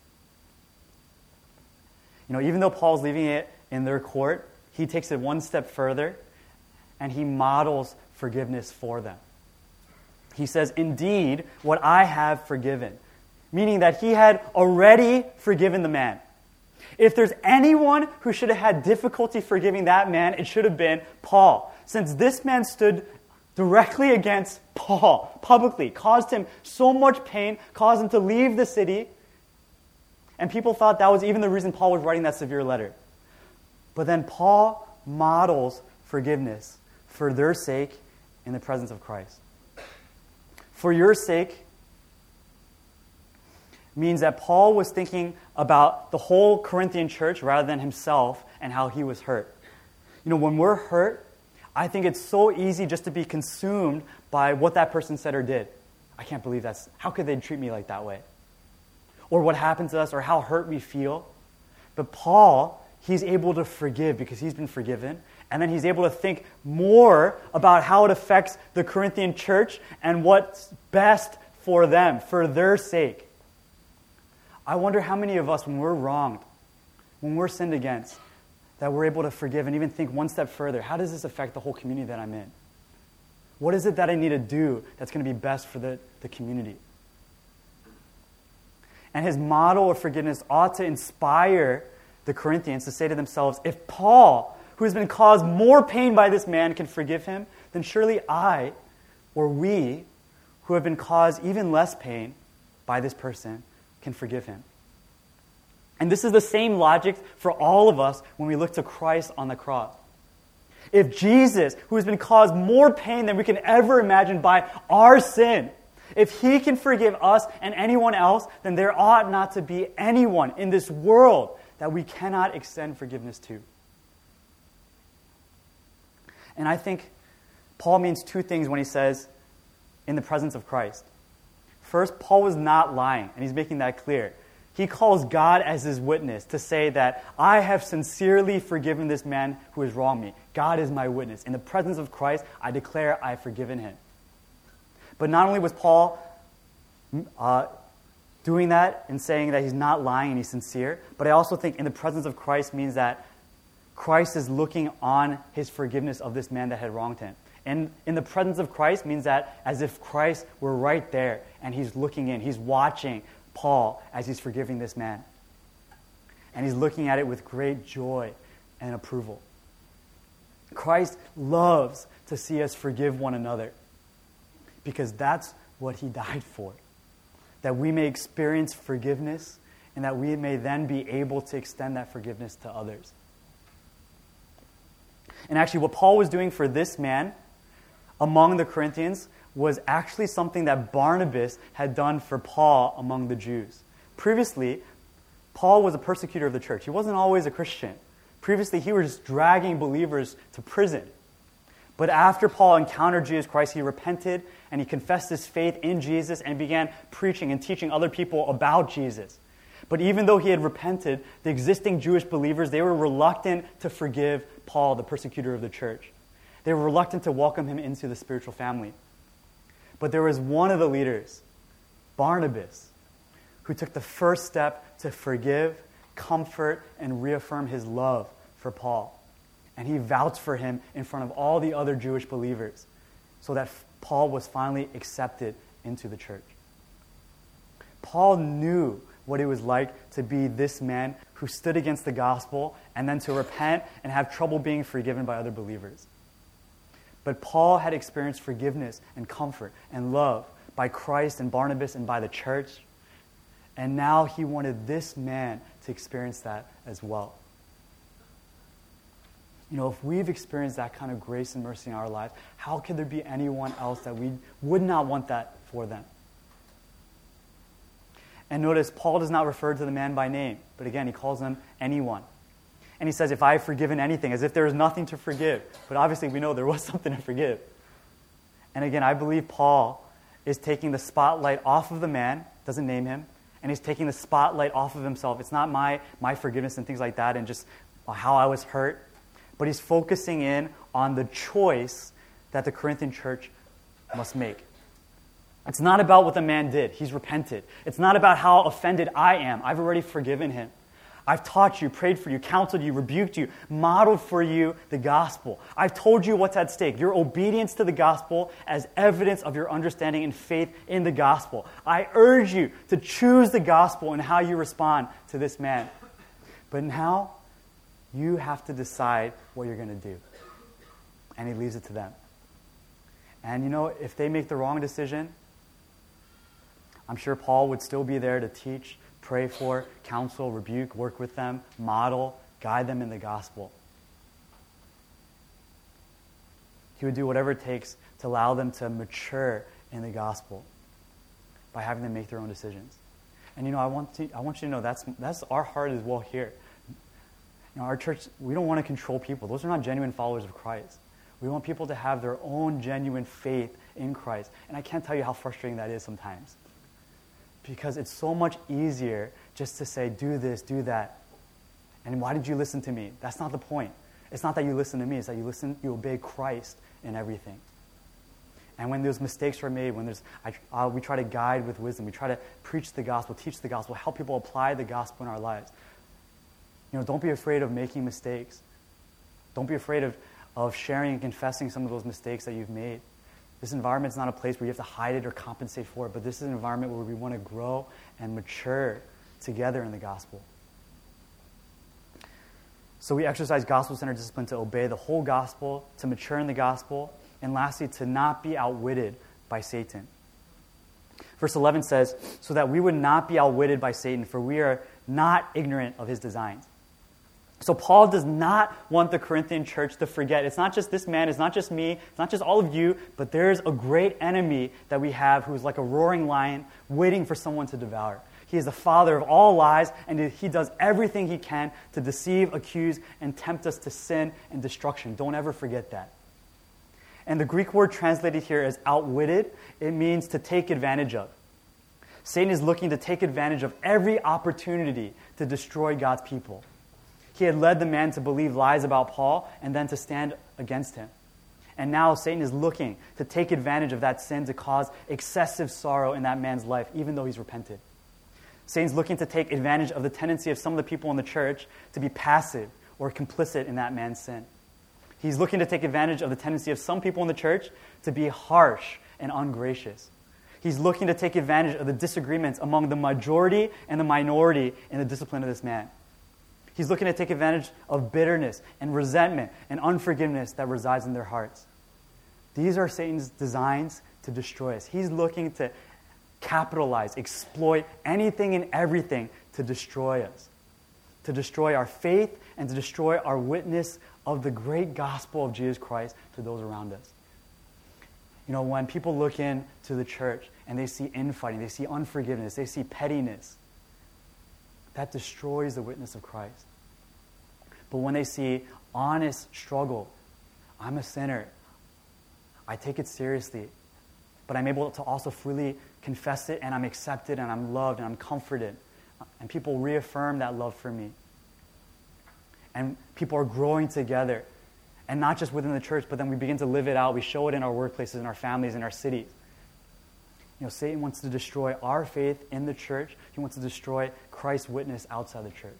You know, even though Paul's leaving it in their court, he takes it one step further and he models forgiveness for them. He says, "Indeed, what I have forgiven," meaning that he had already forgiven the man. If there's anyone who should have had difficulty forgiving that man, it should have been Paul. Since this man stood directly against Paul publicly, caused him so much pain, caused him to leave the city, and people thought that was even the reason Paul was writing that severe letter. But then Paul models forgiveness for their sake in the presence of Christ. For your sake means that Paul was thinking about the whole Corinthian church rather than himself and how he was hurt. You know, when we're hurt, I think it's so easy just to be consumed by what that person said or did. I can't believe that's, how could they treat me like that way? Or what happened to us, or how hurt we feel. But Paul, he's able to forgive because he's been forgiven. And then he's able to think more about how it affects the Corinthian church and what's best for them, for their sake. I wonder how many of us, when we're wronged, when we're sinned against, that we're able to forgive and even think one step further. How does this affect the whole community that I'm in? What is it that I need to do that's going to be best for the, the community? And his model of forgiveness ought to inspire the Corinthians to say to themselves, if Paul, who has been caused more pain by this man, can forgive him, then surely I, or we, who have been caused even less pain by this person, can forgive him. And this is the same logic for all of us when we look to Christ on the cross. If Jesus, who has been caused more pain than we can ever imagine by our sin, if he can forgive us and anyone else, then there ought not to be anyone in this world that we cannot extend forgiveness to. And I think Paul means two things when he says, in the presence of Christ. First, Paul was not lying, and he's making that clear. He calls God as his witness to say that I have sincerely forgiven this man who has wronged me. God is my witness. In the presence of Christ, I declare I have forgiven him. But not only was Paul uh, doing that and saying that he's not lying and he's sincere, but I also think in the presence of Christ means that Christ is looking on his forgiveness of this man that had wronged him. And in the presence of Christ means that as if Christ were right there and he's looking in, he's watching Paul as he's forgiving this man. And he's looking at it with great joy and approval. Christ loves to see us forgive one another because that's what he died for. That we may experience forgiveness and that we may then be able to extend that forgiveness to others. And actually what Paul was doing for this man among the Corinthians was actually something that Barnabas had done for Paul among the Jews. Previously, Paul was a persecutor of the church. He wasn't always a Christian. Previously, he was dragging believers to prison. But after Paul encountered Jesus Christ, he repented and he confessed his faith in Jesus and began preaching and teaching other people about Jesus. But even though he had repented, the existing Jewish believers, they were reluctant to forgive Paul, the persecutor of the church. They were reluctant to welcome him into the spiritual family. But there was one of the leaders, Barnabas, who took the first step to forgive, comfort, and reaffirm his love for Paul. And he vouched for him in front of all the other Jewish believers so that Paul was finally accepted into the church. Paul knew what it was like to be this man who stood against the gospel and then to repent and have trouble being forgiven by other believers. But Paul had experienced forgiveness and comfort and love by Christ and Barnabas and by the church. And now he wanted this man to experience that as well. You know, if we've experienced that kind of grace and mercy in our lives, how could there be anyone else that we would not want that for them? And notice, Paul does not refer to the man by name, but again, he calls him anyone. And he says, if I have forgiven anything, as if there is nothing to forgive. But obviously we know there was something to forgive. And again, I believe Paul is taking the spotlight off of the man, doesn't name him, and he's taking the spotlight off of himself. It's not my, my forgiveness and things like that and just how I was hurt. But he's focusing in on the choice that the Corinthian church must make. It's not about what the man did. He's repented. It's not about how offended I am. I've already forgiven him. I've taught you, prayed for you, counseled you, rebuked you, modeled for you the gospel. I've told you what's at stake, your obedience to the gospel as evidence of your understanding and faith in the gospel. I urge you to choose the gospel and how you respond to this man. But now, you have to decide what you're going to do. And he leaves it to them. And you know, if they make the wrong decision, I'm sure Paul would still be there to teach, pray for, counsel, rebuke, work with them, model, guide them in the gospel. He would do whatever it takes to allow them to mature in the gospel by having them make their own decisions. And you know, I want to, I want you to know that's that's our heart as well here. You know, our church, we don't want to control people. Those are not genuine followers of Christ. We want people to have their own genuine faith in Christ. And I can't tell you how frustrating that is sometimes. Because it's so much easier just to say, do this, do that. And why did you listen to me? That's not the point. It's not that you listen to me. It's that you listen, you obey Christ in everything. And when those mistakes are made, when there's, I, uh, we try to guide with wisdom. We try to preach the gospel, teach the gospel, help people apply the gospel in our lives. You know, don't be afraid of making mistakes. Don't be afraid of, of sharing and confessing some of those mistakes that you've made. This environment is not a place where you have to hide it or compensate for it, but this is an environment where we want to grow and mature together in the gospel. So we exercise gospel-centered discipline to obey the whole gospel, to mature in the gospel, and lastly, to not be outwitted by Satan. Verse eleven says, so that we would not be outwitted by Satan, for we are not ignorant of his designs. So Paul does not want the Corinthian church to forget. It's not just this man, it's not just me, it's not just all of you, but there's a great enemy that we have who's like a roaring lion waiting for someone to devour. He is the father of all lies, and he does everything he can to deceive, accuse, and tempt us to sin and destruction. Don't ever forget that. And the Greek word translated here as outwitted, it means to take advantage of. Satan is looking to take advantage of every opportunity to destroy God's people. He had led the man to believe lies about Paul and then to stand against him. And now Satan is looking to take advantage of that sin to cause excessive sorrow in that man's life, even though he's repented. Satan's looking to take advantage of the tendency of some of the people in the church to be passive or complicit in that man's sin. He's looking to take advantage of the tendency of some people in the church to be harsh and ungracious. He's looking to take advantage of the disagreements among the majority and the minority in the discipline of this man. He's looking to take advantage of bitterness and resentment and unforgiveness that resides in their hearts. These are Satan's designs to destroy us. He's looking to capitalize, exploit anything and everything to destroy us, to destroy our faith and to destroy our witness of the great gospel of Jesus Christ to those around us. You know, when people look into the church and they see infighting, they see unforgiveness, they see pettiness, that destroys the witness of Christ. But when they see honest struggle, I'm a sinner, I take it seriously, but I'm able to also freely confess it, and I'm accepted, and I'm loved, and I'm comforted, and people reaffirm that love for me. And people are growing together, and not just within the church, but then we begin to live it out. We show it in our workplaces, in our families, in our cities. You know, Satan wants to destroy our faith in the church. He wants to destroy Christ's witness outside the church.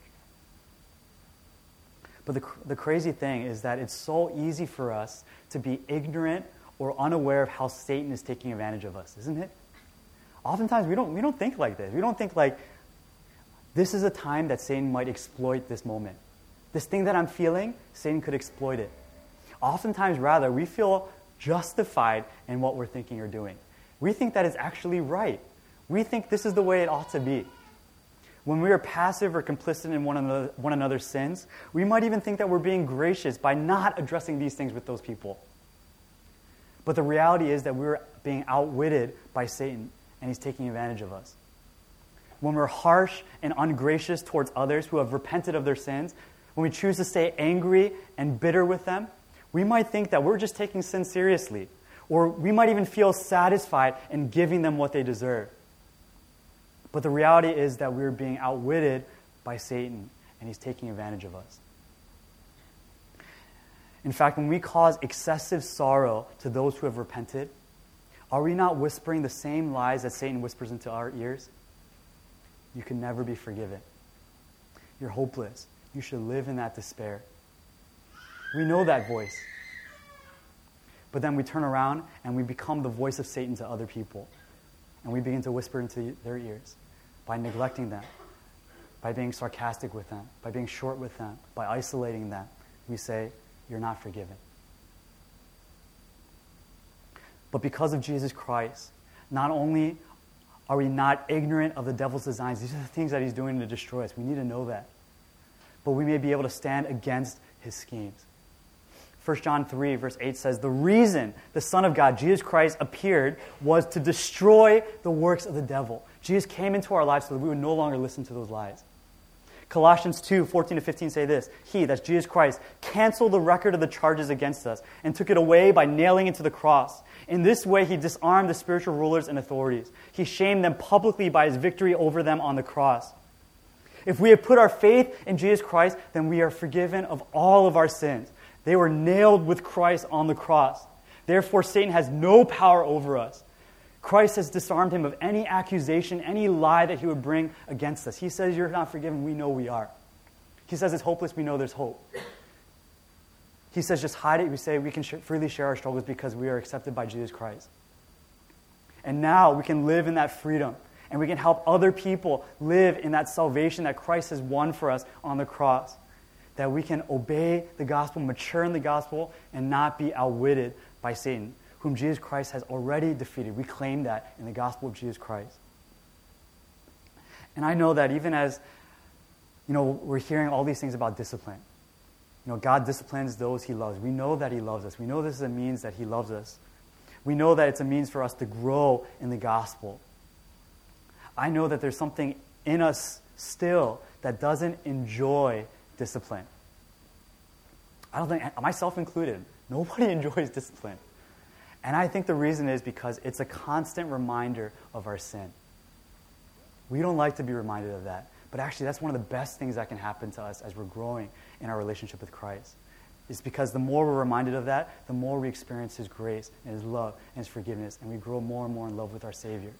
But the, the crazy thing is that it's so easy for us to be ignorant or unaware of how Satan is taking advantage of us, isn't it? Oftentimes we don't we don't think like this. We don't think like, this is a time that Satan might exploit this moment. This thing that I'm feeling, Satan could exploit it. Oftentimes, rather, we feel justified in what we're thinking or doing. We think that it's actually right. We think this is the way it ought to be. When we are passive or complicit in one another, one another's sins, we might even think that we're being gracious by not addressing these things with those people. But the reality is that we're being outwitted by Satan, and he's taking advantage of us. When we're harsh and ungracious towards others who have repented of their sins, when we choose to stay angry and bitter with them, we might think that we're just taking sin seriously. Or we might even feel satisfied in giving them what they deserve. But the reality is that we're being outwitted by Satan, and he's taking advantage of us. In fact, when we cause excessive sorrow to those who have repented, are we not whispering the same lies that Satan whispers into our ears? You can never be forgiven. You're hopeless. You should live in that despair. We know that voice. But then we turn around and we become the voice of Satan to other people. And we begin to whisper into their ears by neglecting them, by being sarcastic with them, by being short with them, by isolating them, we say, you're not forgiven. But because of Jesus Christ, not only are we not ignorant of the devil's designs, these are the things that he's doing to destroy us. We need to know that. But we may be able to stand against his schemes. First John three, verse eight says, the reason the Son of God, Jesus Christ, appeared was to destroy the works of the devil. Jesus came into our lives so that we would no longer listen to those lies. Colossians two, fourteen to fifteen say this, he, that's Jesus Christ, canceled the record of the charges against us and took it away by nailing it to the cross. In this way, he disarmed the spiritual rulers and authorities. He shamed them publicly by his victory over them on the cross. If we have put our faith in Jesus Christ, then we are forgiven of all of our sins. They were nailed with Christ on the cross. Therefore, Satan has no power over us. Christ has disarmed him of any accusation, any lie that he would bring against us. He says, you're not forgiven. We know we are. He says it's hopeless. We know there's hope. He says, just hide it. We say we can sh- freely share our struggles because we are accepted by Jesus Christ. And now we can live in that freedom. And we can help other people live in that salvation that Christ has won for us on the cross. That we can obey the gospel, mature in the gospel, and not be outwitted by Satan, whom Jesus Christ has already defeated. We claim that in the gospel of Jesus Christ. And I know that even as, you know, we're hearing all these things about discipline. You know, God disciplines those he loves. We know that he loves us. We know this is a means that he loves us. We know that it's a means for us to grow in the gospel. I know that there's something in us still that doesn't enjoy discipline. I don't think, myself included, nobody enjoys discipline. And I think the reason is because it's a constant reminder of our sin. We don't like to be reminded of that. But actually, that's one of the best things that can happen to us as we're growing in our relationship with Christ. It's because the more we're reminded of that, the more we experience his grace and his love and his forgiveness, and we grow more and more in love with our Savior.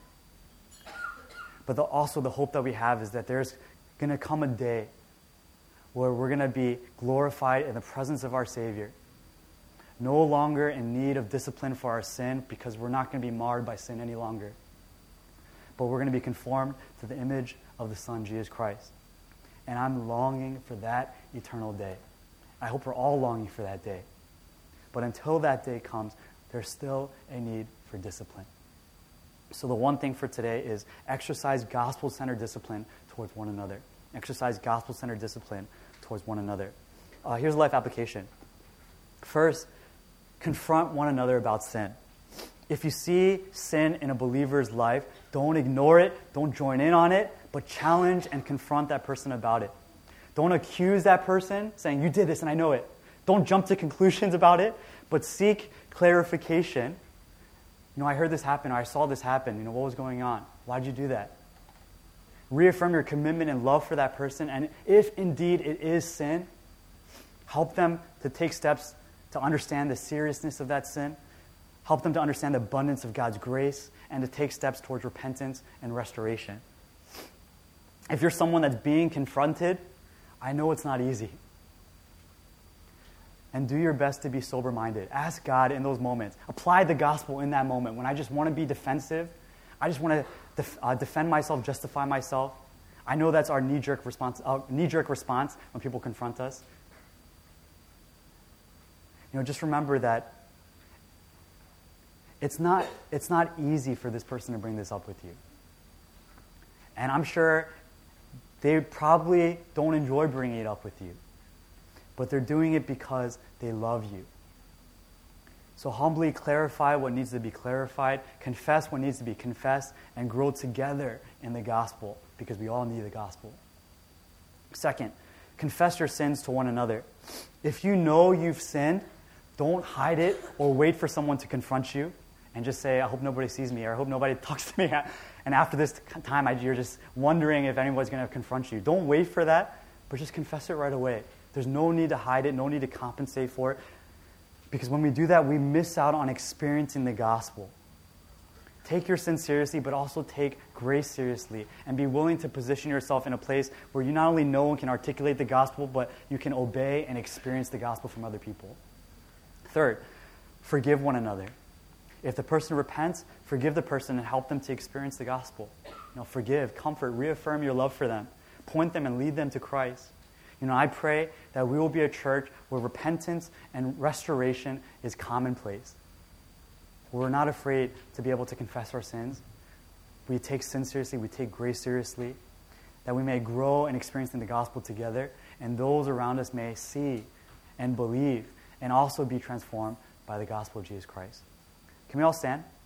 But the, also the hope that we have is that there's going to come a day where we're going to be glorified in the presence of our Savior. No longer in need of discipline for our sin because we're not going to be marred by sin any longer. But we're going to be conformed to the image of the Son, Jesus Christ. And I'm longing for that eternal day. I hope we're all longing for that day. But until that day comes, there's still a need for discipline. So the one thing for today is exercise gospel-centered discipline towards one another. Exercise gospel-centered discipline towards one another. Uh, here's a life application. First, confront one another about sin. If you see sin in a believer's life, don't ignore it, don't join in on it, but challenge and confront that person about it. Don't accuse that person saying, you did this and I know it. Don't jump to conclusions about it, but seek clarification. You know, I heard this happen, or I saw this happen. You know, what was going on? Why did you do that? Reaffirm your commitment and love for that person, and if indeed it is sin, help them to take steps to understand the seriousness of that sin. Help them to understand the abundance of God's grace and to take steps towards repentance and restoration. If you're someone that's being confronted, I know it's not easy. And do your best to be sober-minded. Ask God in those moments. Apply the gospel in that moment. When I just want to be defensive, I just want to def- uh, defend myself, justify myself. I know that's our knee-jerk response, uh, knee-jerk response when people confront us. You know, just remember that it's not, it's not easy for this person to bring this up with you. And I'm sure they probably don't enjoy bringing it up with you. But they're doing it because they love you. So humbly clarify what needs to be clarified, confess what needs to be confessed, and grow together in the gospel, because we all need the gospel. Second, confess your sins to one another. If you know you've sinned, don't hide it or wait for someone to confront you and just say, I hope nobody sees me, or I hope nobody talks to me. And after this time, you're just wondering if anybody's going to confront you. Don't wait for that, but just confess it right away. There's no need to hide it, no need to compensate for it. Because when we do that, we miss out on experiencing the gospel. Take your sin seriously, but also take grace seriously. And be willing to position yourself in a place where you not only know and can articulate the gospel, but you can obey and experience the gospel from other people. Third, forgive one another. If the person repents, forgive the person and help them to experience the gospel. You know, forgive, comfort, reaffirm your love for them. point them and lead them to Christ. You know, I pray that we will be a church where repentance and restoration is commonplace. We're not afraid to be able to confess our sins. We take sin seriously. We take grace seriously. That we may grow and experience in the gospel together, and those around us may see and believe and also be transformed by the gospel of Jesus Christ. Can we all stand?